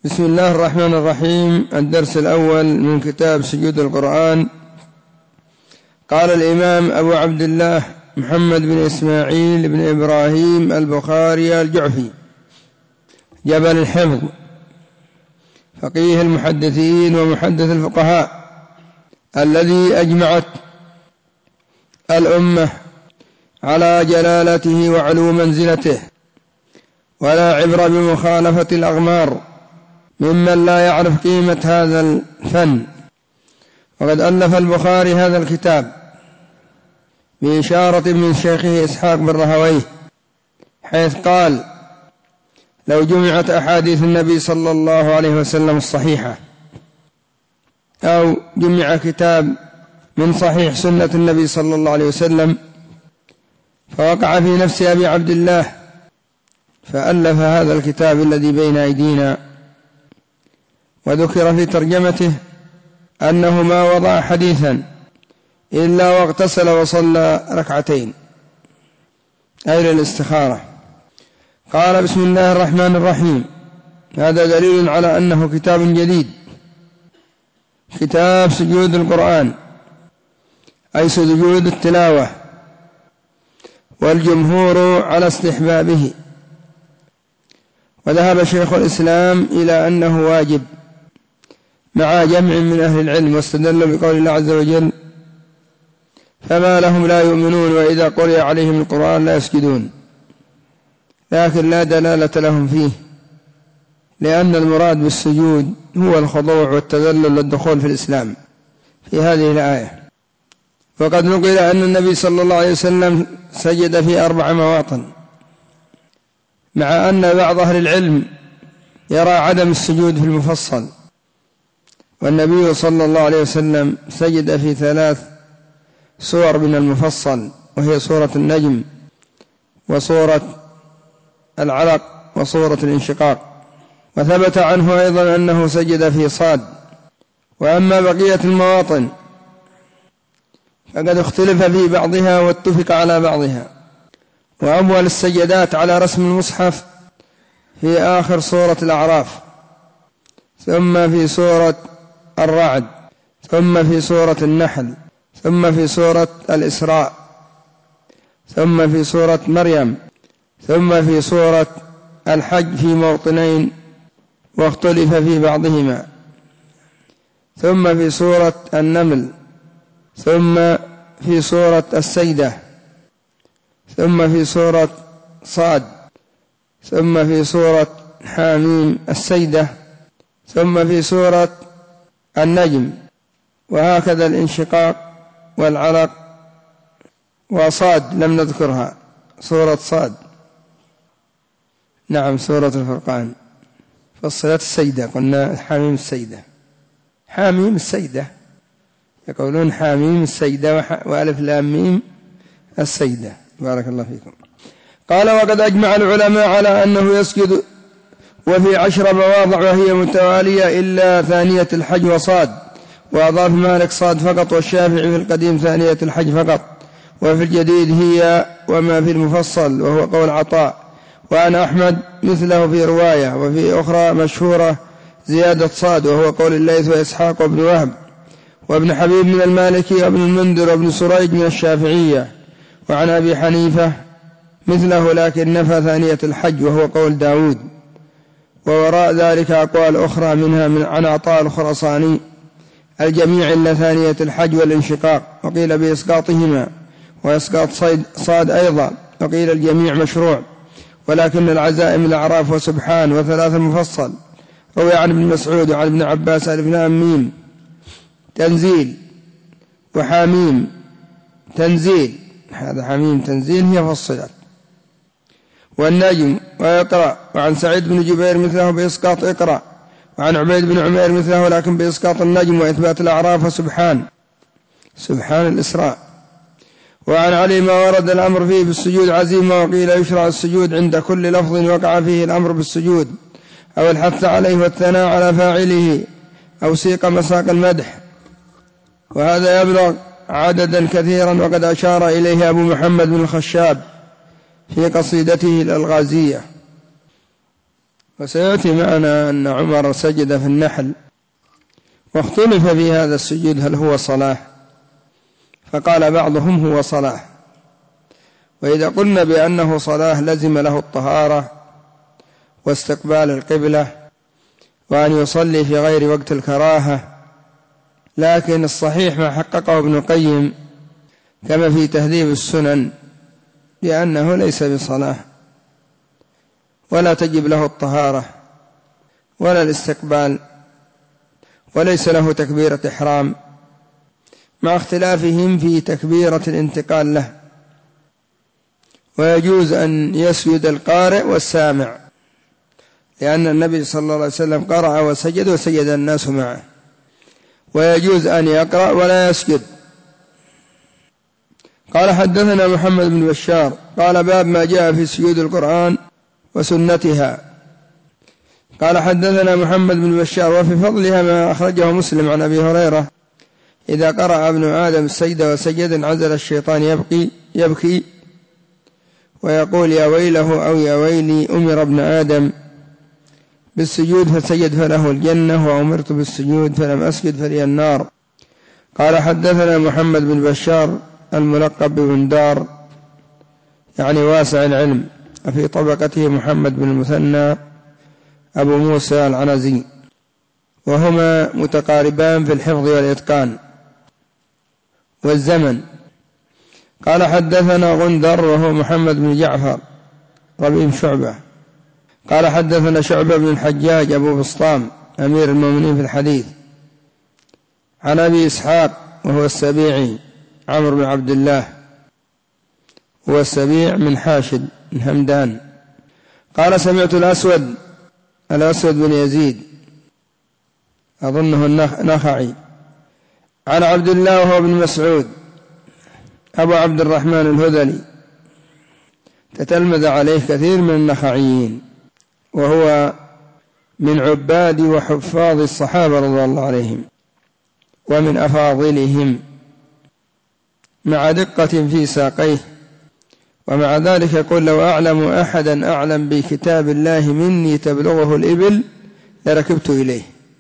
بسم الله الرحمن الرحيم. الدرس الأول من كتاب سجود القرآن. قال الإمام أبو عبد الله محمد بن إسماعيل بن إبراهيم البخاري الجعفي جبل الحفظ، فقيه المحدثين ومحدث الفقهاء، الذي أجمعت الأمة على جلالته وعلو منزلته، ولا عبر بمخالفة الأغمار ممن لا يعرف قيمة هذا الفن. وقد ألف البخاري هذا الكتاب بإشارة من شيخه إسحاق بن راهويه، حيث قال: لو جمعت أحاديث النبي صلى الله عليه وسلم الصحيحة، أو جمع كتاب من صحيح سنة النبي صلى الله عليه وسلم، فوقع في نفس أبي عبد الله فألف هذا الكتاب الذي بين أيدينا. وذكر في ترجمته أنه ما وضع حديثا إلا واغتسل وصلى ركعتين، أي للاستخارة. قال: بسم الله الرحمن الرحيم. هذا دليل على أنه كتاب جديد، كتاب سجود القرآن، أي سجود التلاوة، والجمهور على استحبابه. وذهب شيخ الإسلام إلى أنه واجب مع جمع من أهل العلم، واستدل بقول الله عز وجل: فما لهم لا يؤمنون وإذا قرئ عليهم القرآن لا يسجدون. لكن لا دلالة لهم فيه، لأن المراد بالسجود هو الخضوع والتذلل والدخول في الإسلام في هذه الآية. وقد نقل أن النبي صلى الله عليه وسلم سجد في 4 مواطن، مع أن بعض أهل العلم يرى عدم السجود في المفصل. والنبي صلى الله عليه وسلم سجد في 3 سور من المفصل، وهي سورة النجم، وسورة العلق، وسورة الانشقاق. وثبت عنه أيضا أنه سجد في صاد. وأما بقية المواطن فقد اختلف في بعضها واتفق على بعضها. وأول السجدات على رسم المصحف في آخر سورة الأعراف، ثم في سورة الرعد، ثم في سورة النحل، ثم في سورة الإسراء، ثم في سورة مريم، ثم في سورة الحج في موطنين واختلف في بعضهما، ثم في سورة النمل، ثم في سورة السيدة، ثم في سورة صاد، ثم في سورة حاميم السيدة، ثم في سورة النجم، وهكذا الانشقاق والعلق. وصاد لم نذكرها، سورة صاد، نعم، سورة الفرقان. فصلت السيدة، قلنا حاميم السيدة، حاميم السيدة، يقولون حاميم السيدة وألف لام ميم السيدة. بارك الله فيكم. قال: وقد أجمع العلماء على أنه يسجد، وفي 10 مواضع وهي متوالية إلا ثانية الحج وصاد. وأضاف مالك صاد فقط، والشافعي في القديم ثانية الحج فقط، وفي الجديد هي وما في المفصل، وهو قول عطاء. وعن أحمد مثله في رواية، وفي أخرى مشهورة زيادة صاد، وهو قول الليث وإسحاق وابن وهب وابن حبيب من المالكي وابن المنذر وابن سريج من الشافعية. وعن أبي حنيفة مثله، لكن نفى ثانية الحج، وهو قول داود. ووراء ذلك أقوال أخرى منها عن عطاء الخرصاني الجميع إلا ثانية الحج والانشقاق، وقيل بإسقاطهما، وإسقاط صاد أيضا، وقيل الجميع مشروع، ولكن العزائم الأعراف وسبحان و3 مفصل. روي عن ابن مسعود وعن ابن عباس ألف لام ميم تنزيل، وحاميم تنزيل، هذا حميم تنزيل هي فصلت، والنجم ويقرأ. وعن سعيد بن جبير مثله بإسقاط اقرأ، وعن عبيد بن عمير مثله لكن بإسقاط النجم وإثبات الأعراف وسبحان، سبحان الإسراء. وعن علي ما ورد الأمر فيه بالسجود عزيمة، وقيل يشرع السجود عند كل لفظ وقع فيه الأمر بالسجود، أو الحث عليه والثناء على فاعله، أو سيق مساق المدح. وهذا يبلغ عددا كثيرا، وقد أشار إليه أبو محمد بن الخشاب في قصيدته الألغازية. وسيأتي معنا أن عمر سجد في النحل، واختلف في هذا السجود هل هو صلاة، فقال بعضهم هو صلاة. وإذا قلنا بأنه صلاة لزم له الطهارة واستقبال القبلة وأن يصلي في غير وقت الكراهة، لكن الصحيح ما حققه ابن القيم كما في تهذيب السنن بأنه ليس بصلاة، ولا تجب له الطهارة ولا الاستقبال، وليس له تكبيرة إحرام، مع اختلافهم في تكبيرة الانتقال له. ويجوز أن يسجد القارئ والسامع، لأن النبي صلى الله عليه وسلم قرأ وسجد وسجد الناس معه، ويجوز أن يقرأ ولا يسجد. قال حدثنا محمد بن بشار قال باب ما جاء في سجود القرآن وسنتها. قال حدثنا محمد بن بشار وفي فضلها ما أخرجه مسلم عن أبي هريرة: إذا قرأ ابن آدم السجدة وسجد انعزل الشيطان يبكي ويقول يا ويله أو يا ويلي، أمر ابن آدم بالسجود فسجد فله الجنة، وأمرت بالسجود فلم أسجد فلي النار. قال حدثنا محمد بن بشار الملقب بن دار، يعني واسع العلم، وفي طبقته محمد بن المثنى أبو موسى العنزي، وهما متقاربان في الحفظ والإتقان والزمن. قال حدثنا غندر وهو محمد بن جعفر ربيب شعبة. قال حدثنا شعبة بن الحجاج أبو بسطام أمير المؤمنين في الحديث، عن أبي إسحاق وهو السبيعي عمرو بن عبد الله، هو السبيع من حاشد من همدان. قال سمعت الأسود بن يزيد أظنه النخعي عن عبد الله وهو ابن مسعود أبو عبد الرحمن الهذلي، تتلمذ عليه كثير من النخعيين، وهو من عباد وحفاظ الصحابة رضي الله عليهم ومن أفاضلهم، مع دقة في ساقيه. ومع ذلك يقول لو أعلم أحدا أعلم بكتاب الله مني تبلغه الإبل لركبت إليه.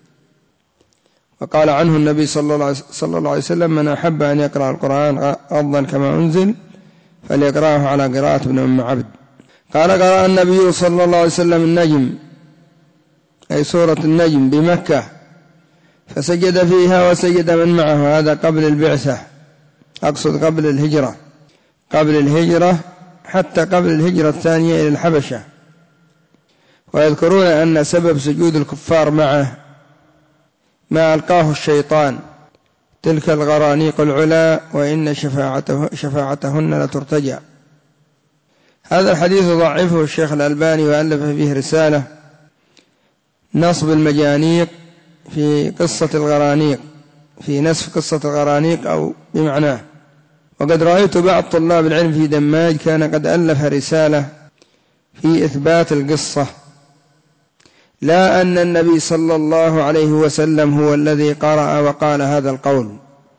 وقال عنه النبي صلى الله عليه وسلم: من أحب أن يقرأ القرآن غضا كما أنزل فليقرأه على قراءة ابن أم عبد. قال قرأ النبي صلى الله عليه وسلم النجم، أي سورة النجم، بمكة، فسجد فيها وسجد من معه، هذا قبل البعثة، أقصد قبل الهجرة حتى قبل الهجرة الثانية إلى الحبشة. ويذكرون أن سبب سجود الكفار معه ما ألقاه الشيطان: تلك الغرانيق العلا وإن شفاعتهن لترتجى. هذا الحديث ضعفه الشيخ الألباني وألف فيه رسالة نصب المجانيق في قصة الغرانيق، في نسف قصة الغرانيق أو بمعناه. وقد رأيت بعض طلاب العلم في دماج كان قد ألف رسالة في إثبات القصة، لا أن النبي صلى الله عليه وسلم هو الذي قرأ وقال هذا القول،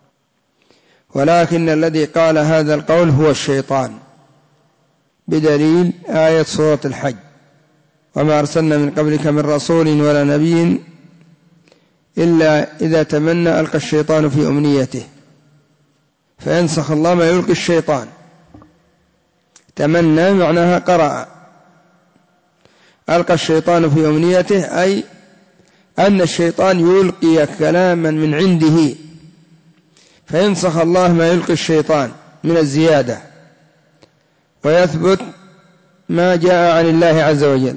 ولكن الذي قال هذا القول هو الشيطان، بدليل آية سورة الحج: وما أرسلنا من قبلك من رسول ولا نبي إلا إذا تمنى ألقى الشيطان في أمنيته فينسخ الله ما يلقي الشيطان. تمنى معناها قرأ، ألقى الشيطان في أمنيته أي أن الشيطان يلقي كلاما من عنده فينسخ الله ما يلقي الشيطان من الزيادة، ويثبت ما جاء عن الله عز وجل.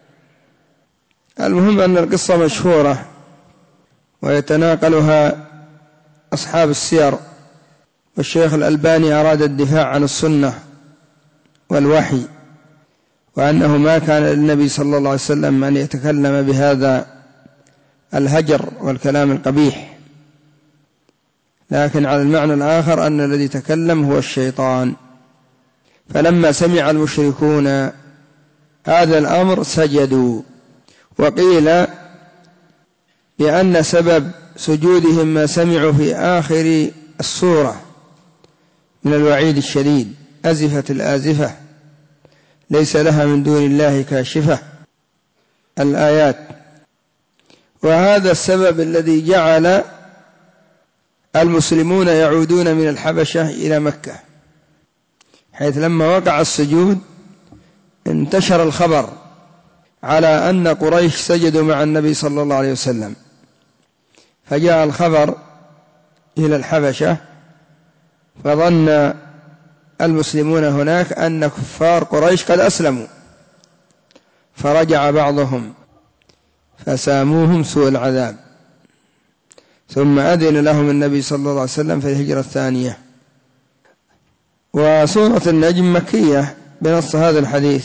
المهم أن القصة مشهورة ويتناقلها أصحاب السير، والشيخ الألباني أراد الدفاع عن السنة والوحي، وأنه ما كان للنبي صلى الله عليه وسلم أن يتكلم بهذا الهجر والكلام القبيح، لكن على المعنى الآخر أن الذي تكلم هو الشيطان. فلما سمع المشركون هذا الأمر سجدوا. وقيل بأن سبب سجودهم ما سمعوا في آخر السورة من الوعيد الشديد: أزفت الآزفة ليس لها من دون الله كاشفة، الآيات. وهذا السبب الذي جعل المسلمون يعودون من الحبشة إلى مكة، حيث لما وقع السجود انتشر الخبر على أن قريش سجدوا مع النبي صلى الله عليه وسلم، فجاء الخبر إلى الحبشة، فظن المسلمون هناك أن كفار قريش قد أسلموا، فرجع بعضهم فساموهم سوء العذاب، ثم أذن لهم النبي صلى الله عليه وسلم في الهجرة الثانية. وسورة النجم مكية بنص هذا الحديث،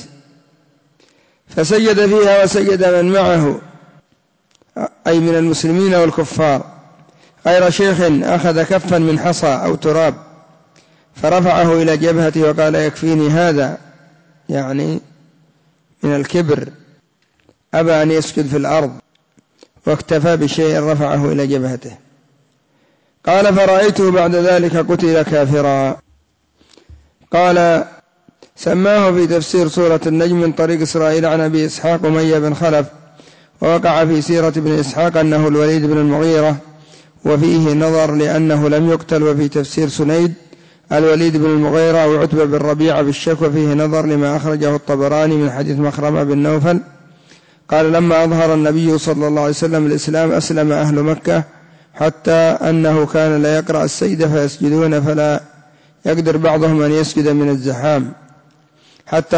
فسجد فيها وسجد من معه أي من المسلمين والكفار، غير شيخ أخذ كفا من حصى أو تراب فرفعه إلى جبهته وقال يكفيني هذا، يعني من الكبر أبى أن يسجد في الأرض واكتفى بشيء رفعه إلى جبهته. قال فرأيته بعد ذلك قتل كافرا. قال سماه في تفسير سورة النجم من طريق إسرائيل عن أبي إسحاق أمية بن خلف، ووقع في سيرة ابن إسحاق أنه الوليد بن المغيرة، وفيه نظر لأنه لم يقتل. وفي تفسير سنيد الوليد بن المغيرة وعتبة بن ربيعة بالشك، وفيه نظر لما أخرجه الطبراني من حديث مخرمة بن نوفل قال لما أظهر النبي صلى الله عليه وسلم الإسلام أسلم أهل مكة، حتى أنه كان لا يقرأ السجدة فيسجدون فلا يقدر بعضهم أن يسجد من الزحام، حتى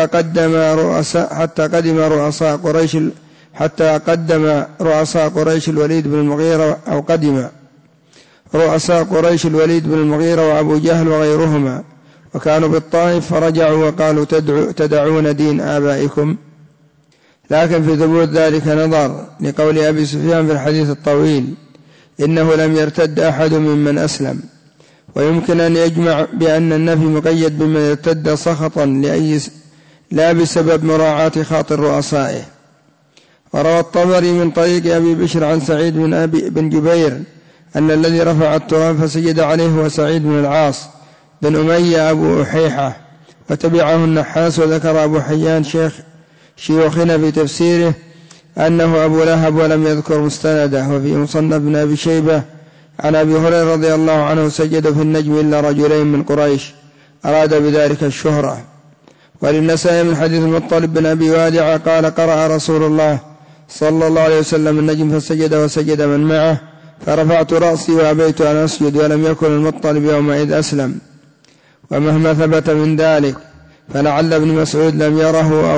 قدم رؤساء قريش الوليد بن المغيرة، أو قدم رؤساء قريش الوليد بن المغيرة وأبو جهل وغيرهما، وكانوا بالطائف فرجعوا وقالوا تدعون دين آبائكم. لكن في ثبوت ذلك نظر لقول أبي سفيان في الحديث الطويل إنه لم يرتد أحد ممن أسلم، ويمكن أن يجمع بأن النفي مقيد بمن ارتد سخطا لا بسبب مراعاة خاطر رؤسائه. وروى الطبري من طريق أبي بشر عن سعيد بن جبير أن الذي رفع التراب فسجد عليه هو سعيد بن العاص بن أمية أبو أحيحة، وتبعه النحاس. وذكر أبو حيان شيوخنا في تفسيره أنه أبو لهب ولم يذكر مستنده. وفي مصنف بن أبي شيبة عن أبي هريرة رضي الله عنه سجد في النجم إلا رجلين من قريش أراد بذلك الشهرة. وللنسائي من حديث المطلب بن أبي وادع قال قرأ رسول الله صلى الله عليه وسلم النجم فسجد وسجد من معه، فرفعت رأسي وأبيت أن أسجد، ولم يكن المطلب يومئذ أسلم. ومهما ثبت من ذلك فلعل ابن مسعود لم يره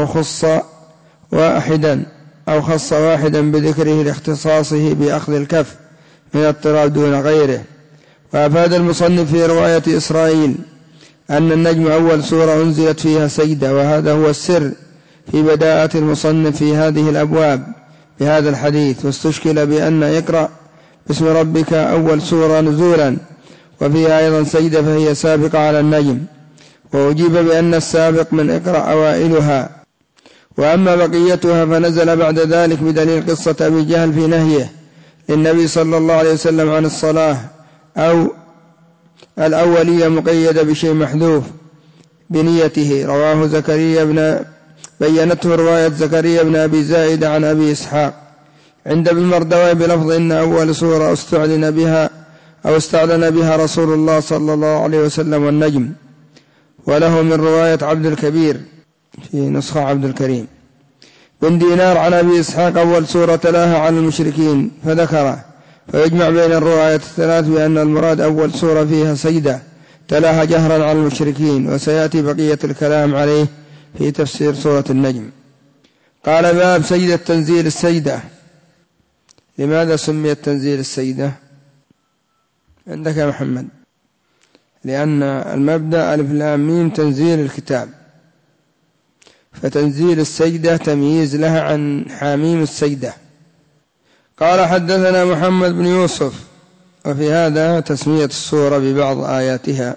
أو خص واحدا بذكره لاختصاصه بأخذ الكف من التراب دون غيره. وأفاد المصنف في رواية إسرائيل أن النجم أول سورة أنزلت فيها سجدة، وهذا هو السر في بداءة المصنف في هذه الأبواب بهذا الحديث. واستشكل بأن اقرأ باسم ربك أول سورة نزولا وفيها أيضا سجدة فهي سابقة على النجم، وأجيب بأن السابق من اقرأ أوائلها، وأما بقيتها فنزل بعد ذلك بدليل قصة أبي جهل في نهيه للنبي صلى الله عليه وسلم عن الصلاة، أو الأولية مقيدة بشيء محذوف بنيته. رواه بينته رواية زكريا بن أبي زائد عن أبي إسحاق عند ابن مردوي بلفظ إن أول سورة استعلن بها رسول الله صلى الله عليه وسلم والنجم. وله من رواية عبد الكبير في نسخة عبد الكريم بن دينار عن أبي إسحاق أول سورة تلاها على المشركين فذكره، فيجمع بين الروايات الثلاث بأن المراد أول سورة فيها سجدة تلاها جهرا على المشركين، وسيأتي بقية الكلام عليه في تفسير سورة النجم. قال باب سجدة تنزيل السجدة. لماذا سميت تنزيل السجدة عندك يا محمد؟ لأن المبدأ ألف لام ميم تنزيل الكتاب، فتنزيل السجدة تمييز لها عن حاميم السجدة. قال حدثنا محمد بن يوسف، وفي هذا تسمية السورة ببعض آياتها.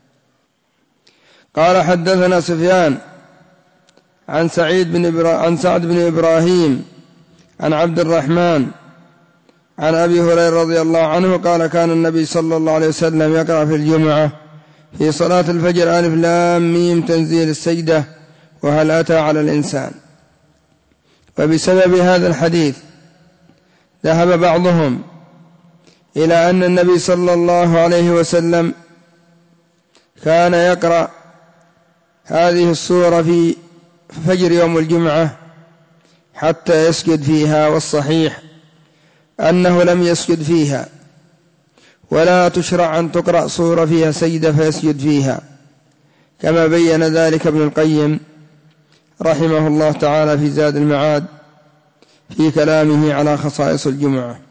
قال حدثنا سفيان عن سعد بن إبراهيم عن عبد الرحمن عن أبي هريرة رضي الله عنه قال كان النبي صلى الله عليه وسلم يقرأ في الجمعة في صلاة الفجر ألف لام ميم تنزيل السجدة وهل أتى على الإنسان. وبسبب هذا الحديث ذهب بعضهم إلى أن النبي صلى الله عليه وسلم كان يقرأ هذه السورة في فجر يوم الجمعة حتى يسجد فيها، والصحيح أنه لم يسجد فيها، ولا تشرع أن تقرأ سورة فيها سجدة فيسجد فيها، كما بين ذلك ابن القيم رحمه الله تعالى في زاد المعاد في كلامه على خصائص الجمعة.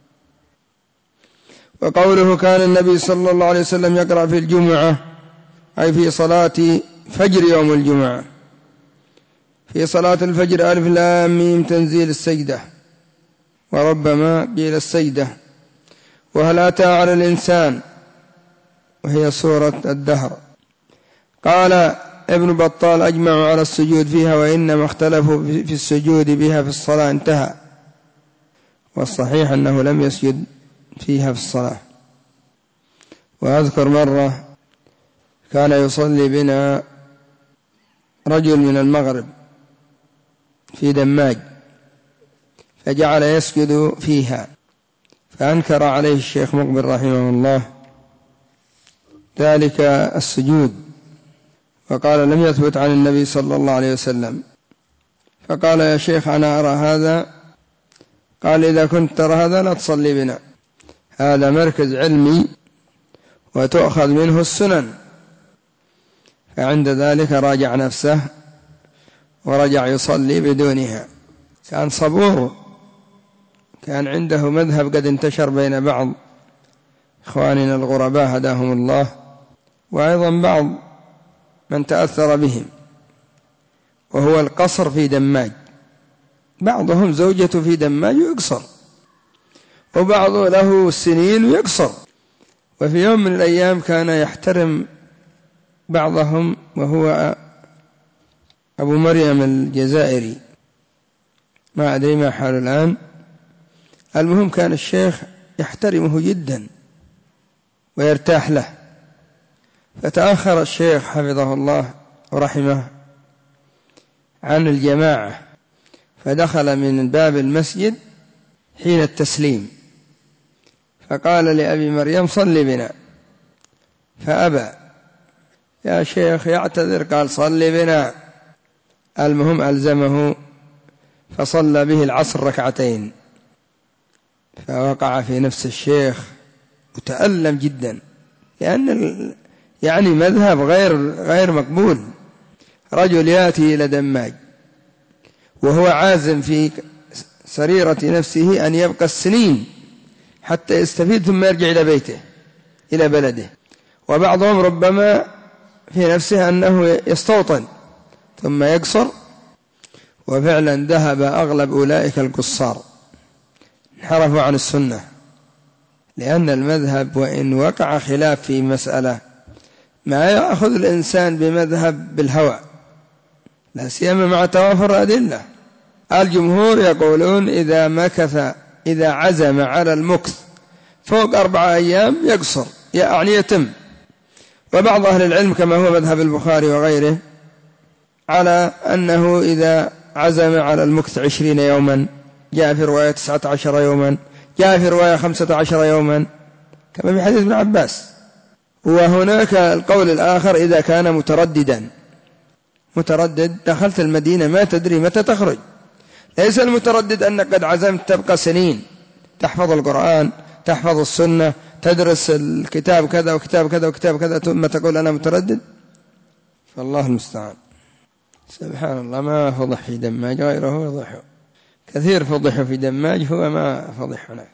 وقوله كان النبي صلى الله عليه وسلم يقرأ في الجمعة أي في صلاة فجر يوم الجمعة، في صلاة الفجر ألف لام ميم تنزيل السجدة، وربما قيل السجدة، وهل أتى على الإنسان وهي سورة الدهر. قال ابن بطال أجمعوا على السجود فيها، وإنما اختلفوا في السجود بها في الصلاة، انتهى. والصحيح أنه لم يسجد فيها في الصلاة. وأذكر مرة كان يصلي بنا رجل من المغرب في دماج، فجعل يسجد فيها، فأنكر عليه الشيخ مقبل رحمه الله ذلك السجود، وقال لم يثبت عن النبي صلى الله عليه وسلم. فقال يا شيخ أنا أرى هذا. قال إذا كنت ترى هذا لا تصلي بنا، هذا مركز علمي وتؤخذ منه السنن. فعند ذلك راجع نفسه ورجع يصلي بدونها. كان صبور، كان عنده مذهب قد انتشر بين بعض إخواننا الغرباء هداهم الله، وأيضا بعض من تأثر بهم، وهو القصر في دماج. بعضهم زوجته في دماج ويقصر، وبعض له سنين ويقصر. وفي يوم من الأيام كان يحترم بعضهم، وهو أبو مريم الجزائري، ما أدري ما حاله الآن. المهم كان الشيخ يحترمه جدا ويرتاح له. فتأخر الشيخ حفظه الله ورحمه عن الجماعة، فدخل من باب المسجد حين التسليم، فقال لأبي مريم صل بنا، فأبى. يا شيخ يعتذر، قال صل بنا. المهم ألزمه، فصلى به العصر ركعتين. فوقع في نفس الشيخ وتألم جدا، لأن يعني مذهب غير مقبول. رجل يأتي إلى دماج وهو عازم في سريرة نفسه أن يبقى السنين حتى يستفيد ثم يرجع إلى بيته إلى بلده. وبعضهم ربما في نفسه أنه يستوطن ثم يقصر. وفعلا ذهب أغلب أولئك القصار، انحرفوا عن السنة، لأن المذهب وإن وقع خلاف في مسألة ما يأخذ الإنسان بمذهب بالهوى، لا سيما مع توافر الأدلة. الجمهور يقولون إذا عزم على المكث فوق 4 أيام يقصر، يعني يتم. وبعض أهل العلم كما هو مذهب البخاري وغيره على أنه إذا عزم على المكث 20 يوما، جاء في رواية 19 يوما، جاء في رواية 15 يوما كما في حديث ابن عباس. وهناك القول الآخر إذا كان متردد، دخلت المدينة ما تدري متى تخرج. ليس المتردد أنك قد عزمت تبقى سنين تحفظ القرآن، تحفظ السنة، تدرس الكتاب كذا وكتاب كذا وكتاب كذا ثم تقول أنا متردد. فالله المستعان. سبحان الله، ما فضح في دماج غيره يضح، كثير فضح في دماج هو ما فضح هناك.